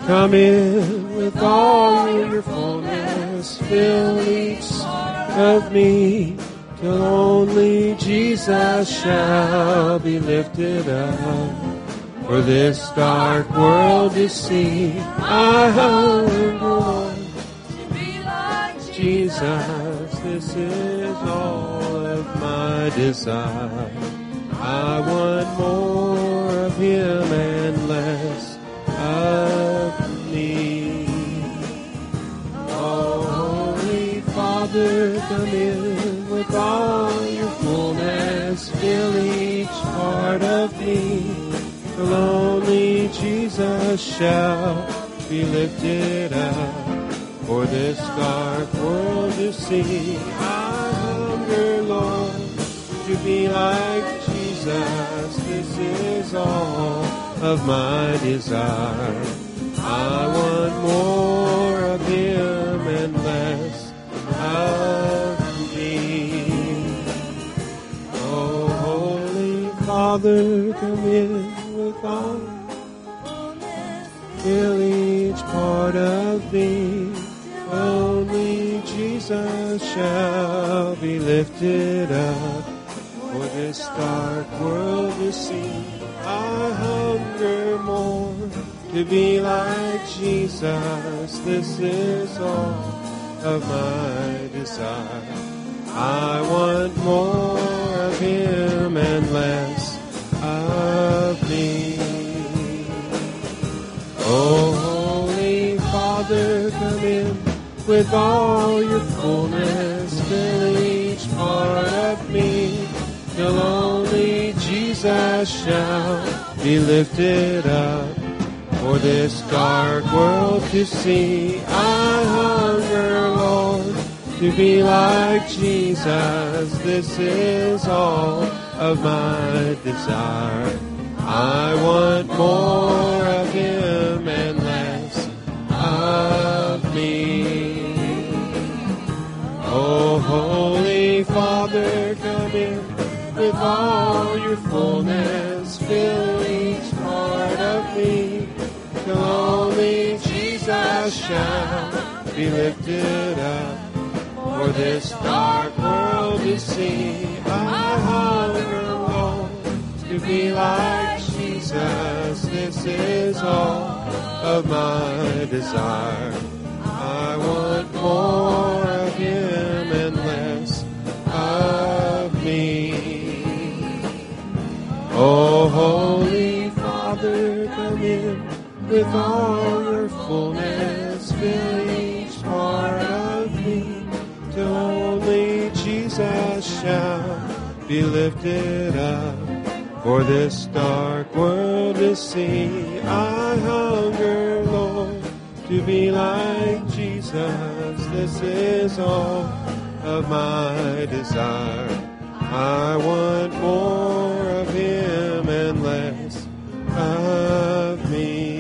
come in with all your fullness, fill each of me, till only Jesus shall be lifted up. For this dark world to see, I hunger, Lord, to be like Jesus. This is all of my desire. I want more of Him and less of me. Oh, Holy Father, come in with all your fullness, fill each part of me, till only Jesus shall be lifted up. For this dark world to see, I hunger, Lord, to be like Jesus. This is all of my desire. I want more of Him and less of me. Oh, Holy Father, come in with all, fill each part of me. Only Jesus shall be lifted up. For this dark world to see, I hunger more to be like Jesus. This is all of my desire. I want more of Him and less of me. Oh, Holy Father, come in with all your fullness, fill each part of me, till only Jesus shall be lifted up. For this dark world to see, I hunger, Lord, to be like Jesus. This is all of my desire. I want more of Him and less of me. Oh, Holy Father, come in with all your fullness, fill each part of me, till only Jesus shall be lifted up. For this dark world to see, I hunger, Lord, to be like Jesus. This is all of my desire. I want more of Him and less of me. Oh, Holy Father, come in with all your fullness, fill each part of me, till only Jesus shall be lifted up. For this dark world to see, I hunger, Lord, to be like Jesus. This is all of my desire. I want more of Him and less of me.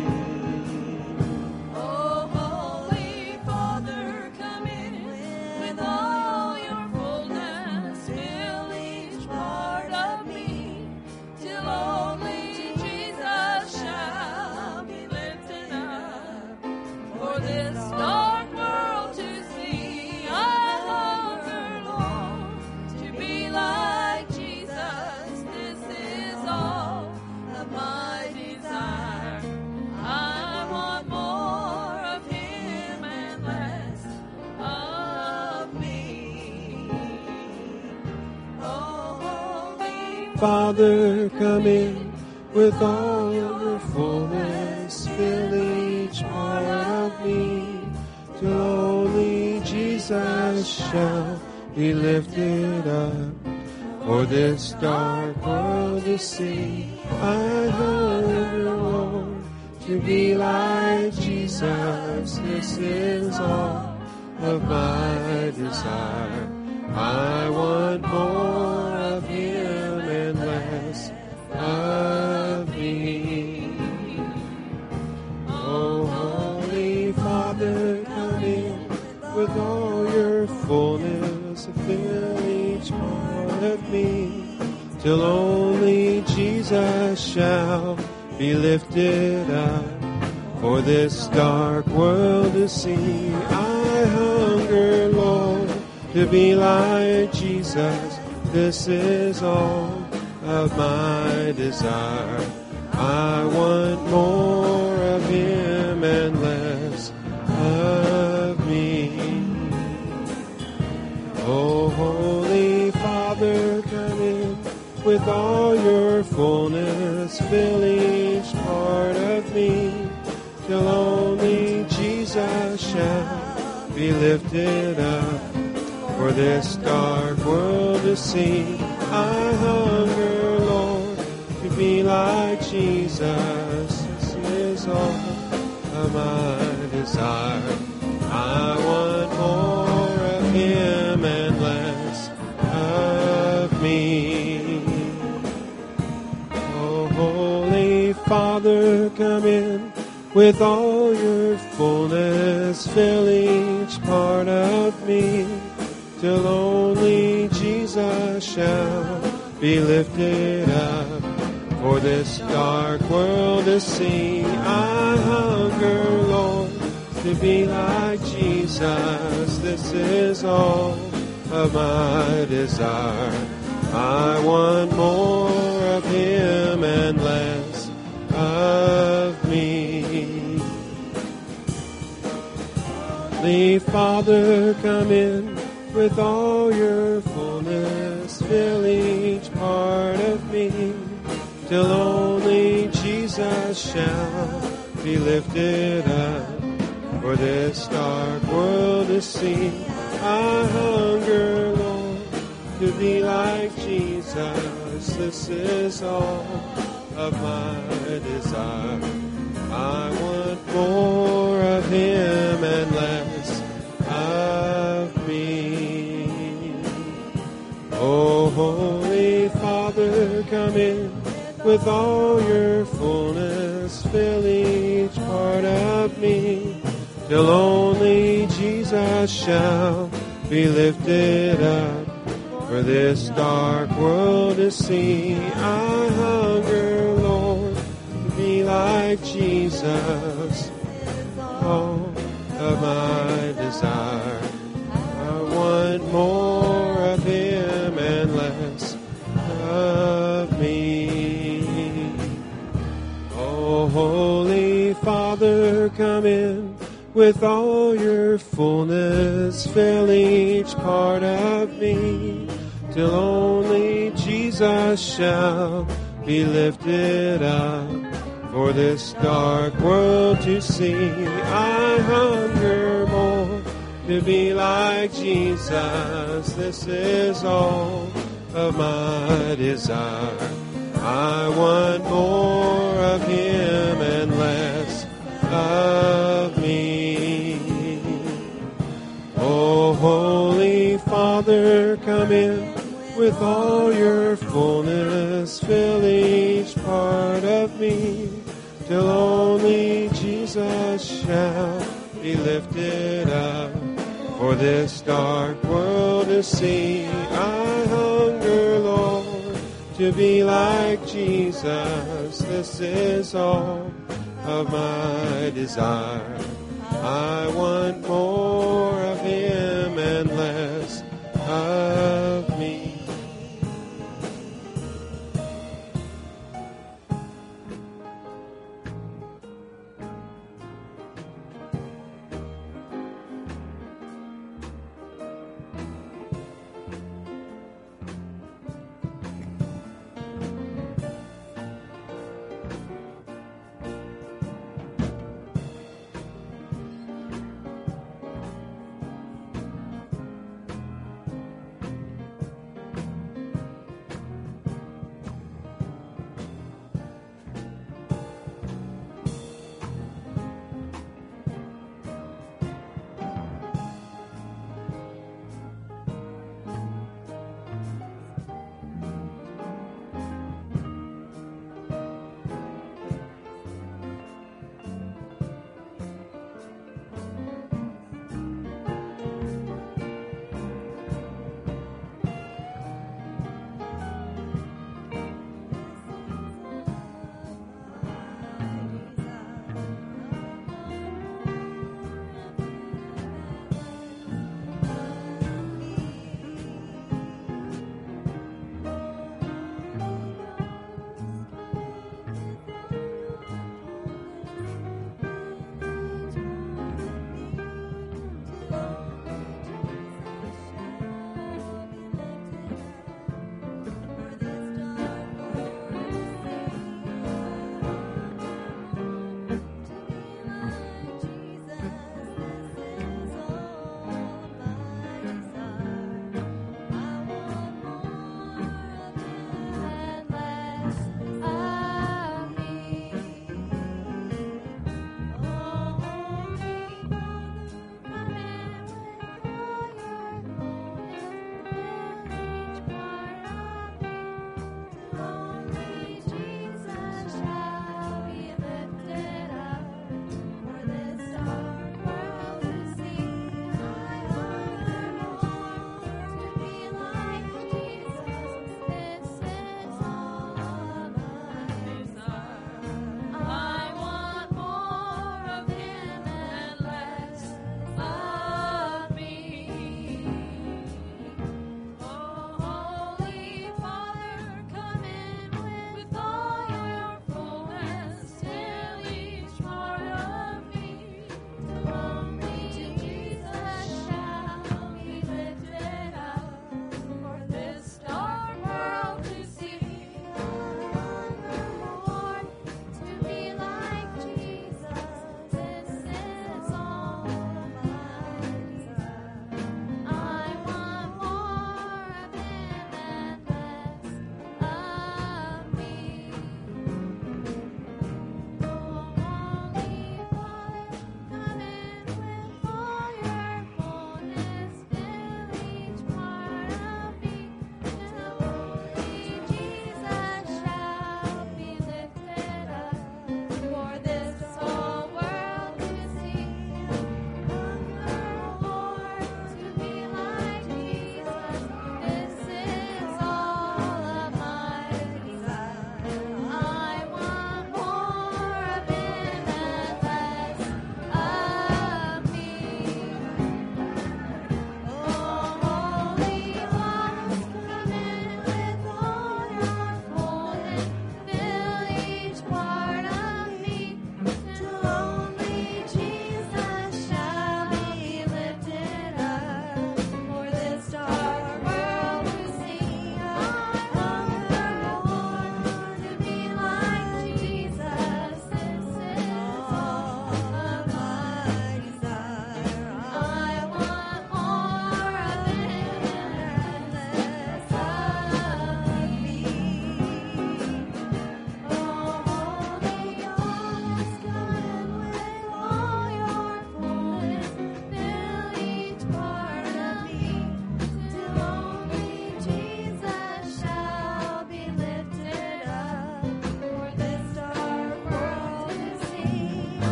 Oh, Holy Father, come in with all your fullness, fill each part of me, till only Jesus shall be lifted up. For this dark world to see, I hunger, Lord, to be like Jesus. This is all of my desire. I want more of Him and less of me. Oh, Holy Father, come in with all your fullness, fill each part of me, till only Jesus shall be lifted up. For this dark world to see, I hunger, Lord, to be like Jesus. This is all of my desire. I want more of Him and less of me. Oh, Holy Father, come in with all your fullness, fill each part of me, till only Jesus shall be lifted up. for this dark world to see. I hunger, Lord, to be like Jesus. This is all of my desire. I want more of Him and less of me. Oh, Holy Father, come in with all your fullness. Fill each part of me, till only Jesus shall be lifted up. For this dark world to see, I hunger, Lord, to be like Jesus. This is all of my desire. I want more of Him and less of me. Oh, Holy Father, come in with all your fullness. Fill each part of me, till only Jesus shall be lifted up. For this dark world to see, I hunger, Lord, to be like Jesus. This is all of my desire. I want more of Him and less of me. Holy Father, come in with all your fullness. Fill each part of me, till only Jesus shall be lifted up. For this dark world to see, I hunger, Lord, to be like Jesus. This is all of my desire. I want more of Him and less of me. Oh, Holy Father, come in with all your fullness. Fill each part of me, till only Jesus shall be lifted up. For this dark world to see, I hunger, Lord, to be like Jesus. All of my desire, I want more of Him and less of me. Oh, Holy Father, come in with all your fullness. Fill each part of me, till only Jesus shall be lifted up. For this dark world to see, I hunger more to be like Jesus. This is all of my desire. I want more of Him and less of me. Oh, Holy Father, come in with all your fullness. Fill each part of me, till only Jesus shall be lifted up. For this dark world to see, I hunger, Lord, to be like Jesus. This is all of my desire. I want more of Him and less of me.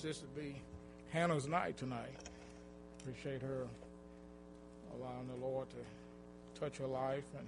this to be Hannah's night tonight. Appreciate her allowing the Lord to touch her life, and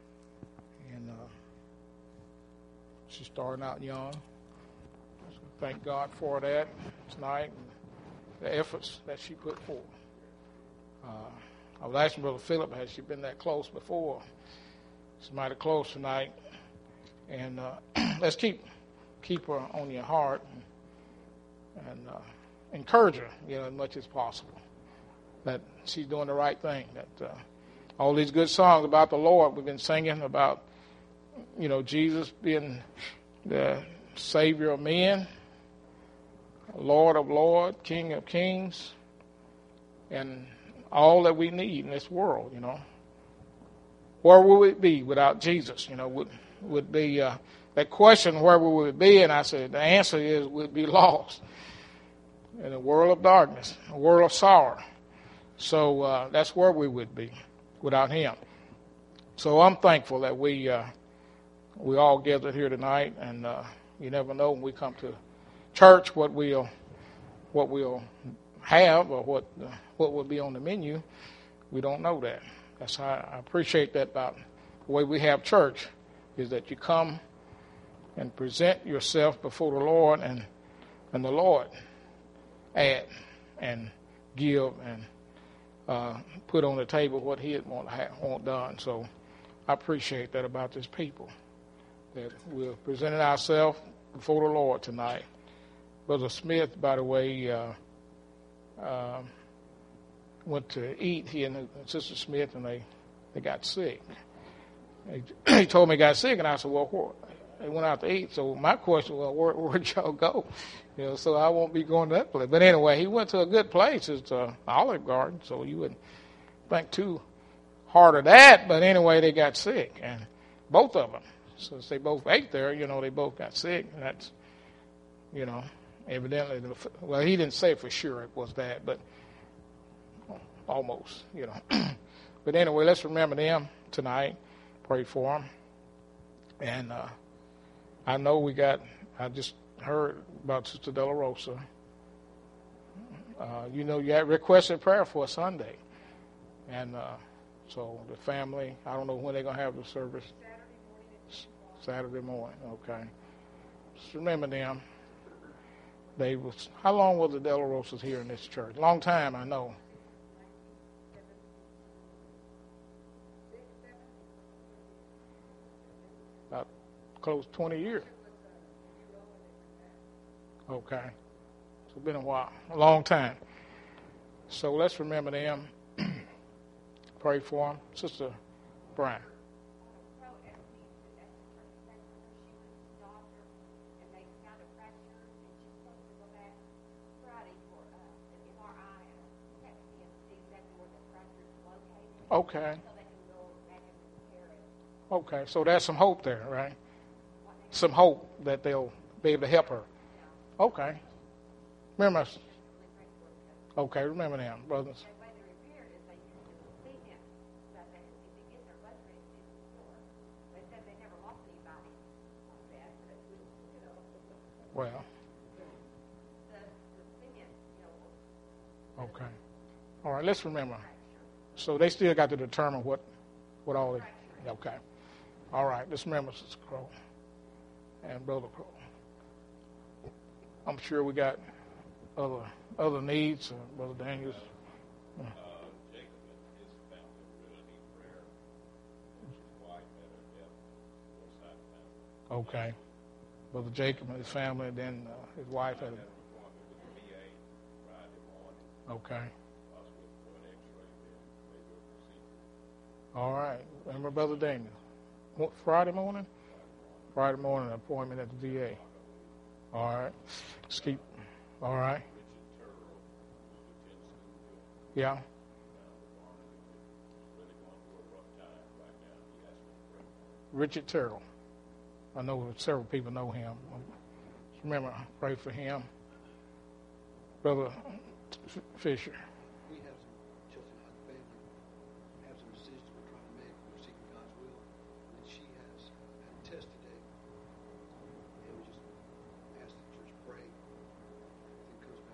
she's starting out young. So thank God for that tonight and the efforts that she put forth. I was asking Brother Philip, has she been that close before? She's mighty close tonight, and let's keep her on your heart and encourage her, as much as possible, that she's doing the right thing. That all these good songs about the Lord we've been singing about, Jesus being the Savior of men, Lord of lords, King of kings, and all that we need in this world. Where would we be without Jesus? Would be that question, where would we be? And I said the answer is we'd be lost in a world of darkness, a world of sorrow. So that's where we would be without Him. So I'm thankful that we all gathered here tonight, and you never know when we come to church what we'll have or what will be on the menu. We don't know that. That's how I appreciate that about the way we have church, is that you come and present yourself before the Lord, and the Lord add and give and put on the table what He want done. So I appreciate that about this people, that we're presenting ourselves before the Lord tonight. Brother Smith, by the way, went to eat. He and Sister Smith, and they got sick. He told me he got sick, and I said, well, they went out to eat. So my question was, where'd y'all go? So I won't be going to that place. But anyway, he went to a good place. It's Olive Garden, so you wouldn't think too hard of that. But anyway, they got sick, and both of them. Since they both ate there, they both got sick. And that's, evidently, well, he didn't say for sure it was that, but almost, But anyway, let's remember them tonight. Pray for them. And I know I just heard about Sister De La Rosa. You had requested prayer for a Sunday. And so the family, I don't know when they're going to have the service. Saturday morning, okay. Just remember them. How long was the De La Rosas here in this church? Long time, I know. About close to 20 years. Okay. So it's been a while, a long time. So let's remember them. Pray for them. Sister Brian. Okay. Okay, so there's some hope there, right? Some hope that they'll be able to help her. Okay. Remember. Okay, remember them, brothers. Well. Okay. All right, let's remember. So they still got to determine what all it. Okay. All right, let's remember Sister Crow and Brother Crow. I'm sure we got other needs, Brother Daniels. Jacob and his family really need prayer. His wife had a death on the side of the family. Okay. Brother Jacob and his family, and then his wife had an appointment with the VA Friday morning. Okay. Possibly for an X-ray, they do a procedure. All right. Remember Brother Daniel. Friday morning? Friday morning, an appointment at the VA. All right. Let's keep. All right. Yeah. Richard Terrell. I know several people know him. Just remember, pray for him. Brother Fisher. We have some children out of the family, have some decisions we're trying to make, we're seeking God's will, and she has had a test today, and we just ask the church pray. If it goes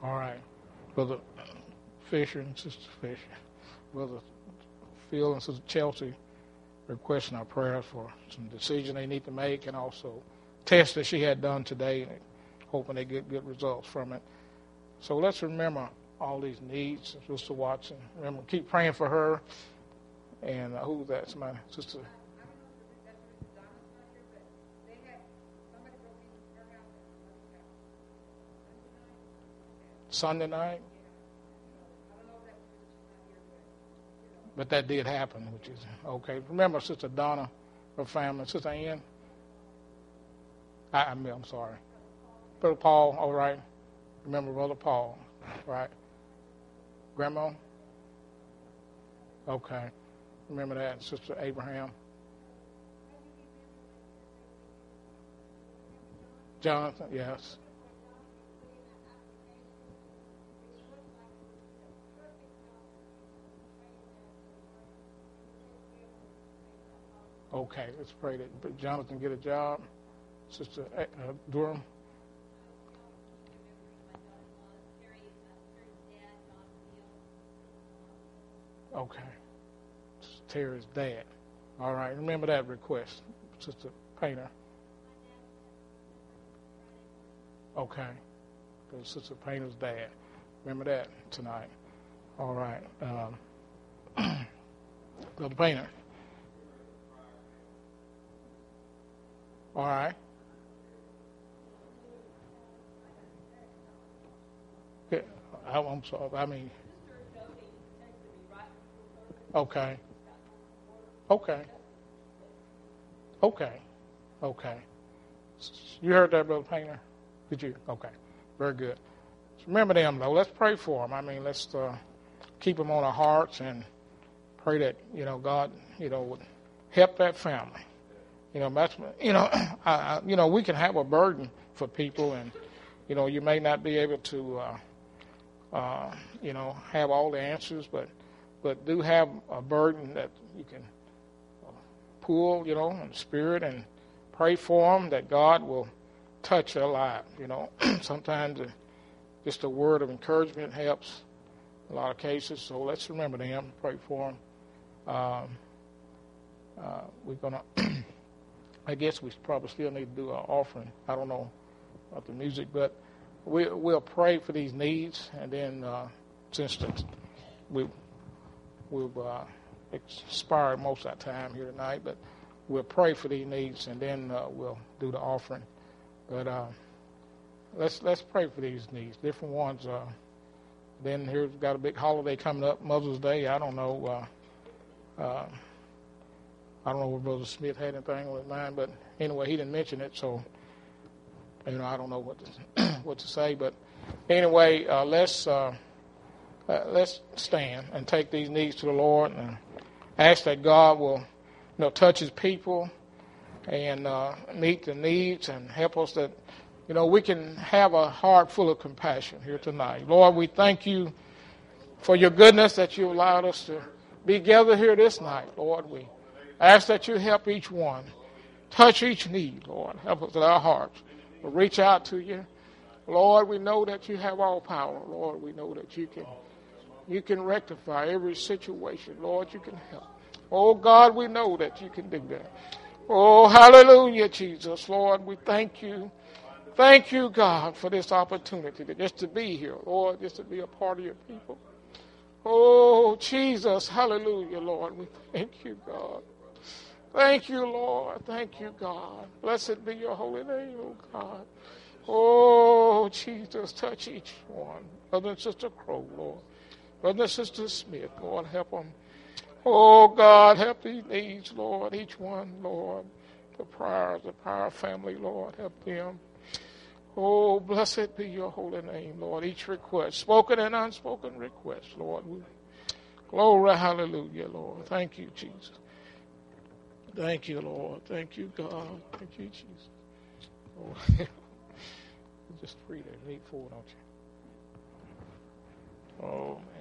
All right. Brother Fisher and Sister Fisher. Brother Phil and Sister Chelsea requesting our prayers for some decision they need to make, and also tests that she had done today, and hoping they get good results from it. So let's remember all these needs. Sister Watson, remember, keep praying for her. And who's that? Somebody, Sister. Sunday night? But that did happen, which is okay. Remember Sister Donna, her family, Sister Ann? I'm sorry. Brother Paul, all right. Remember Brother Paul, right? Grandma? Okay. Remember that, Sister Abraham? Jonathan, yes. Okay, let's pray that Jonathan get a job. Sister Durham. Okay. Terry's dad. All right, remember that request, Sister Painter. Okay. Sister Painter's dad. Remember that tonight. All right. Brother Painter. All right. Yeah, I'm sorry. I mean. Okay. Okay. Okay. Okay. You heard that, Brother Painter? Did you? Okay. Very good. So remember them, though. Let's pray for them. I mean, let's keep them on our hearts and pray that, God, would help that family. That's, we can have a burden for people, and, you may not be able to, have all the answers, but do have a burden that you can pull, in spirit, and pray for them that God will touch their lives. Sometimes just a word of encouragement helps in a lot of cases. So let's remember them, pray for them. We're gonna. I guess we probably still need to do our offering. I don't know about the music, but we'll pray for these needs, and then since we've expired most of our time here tonight, but we'll pray for these needs, and then we'll do the offering. But let's pray for these needs, different ones. Then here's got a big holiday coming up, Mother's Day. I don't know. I don't know if Brother Smith had anything on his mind, but anyway, he didn't mention it, so I don't know what to say. But anyway, let's stand and take these needs to the Lord and ask that God will, touch His people and meet the needs and help us that, we can have a heart full of compassion here tonight. Lord, we thank you for your goodness that you allowed us to be gathered here this night. Lord, we ask that you help each one, touch each need, Lord. Help us with our hearts. We'll reach out to you. Lord, we know that you have all power. Lord, we know that you can rectify every situation. Lord, you can help. Oh, God, we know that you can do that. Oh, hallelujah, Jesus. Lord, we thank you. Thank you, God, for this opportunity just to be here, Lord, just to be a part of your people. Oh, Jesus, hallelujah, Lord. We thank you, God. Thank you, Lord. Thank you, God. Blessed be your holy name, oh God. Oh, Jesus, touch each one. Brother and Sister Crow, Lord. Brother and Sister Smith, Lord, help them. Oh, God, help these needs, Lord. Each one, Lord. The Prior family, Lord, help them. Oh, blessed be your holy name, Lord. Each request, spoken and unspoken request, Lord. Glory, hallelujah, Lord. Thank you, Jesus. Thank you, Lord. Thank you, God. Thank you, Jesus. Oh, just 3 days. 8, 4, don't you? Oh, man.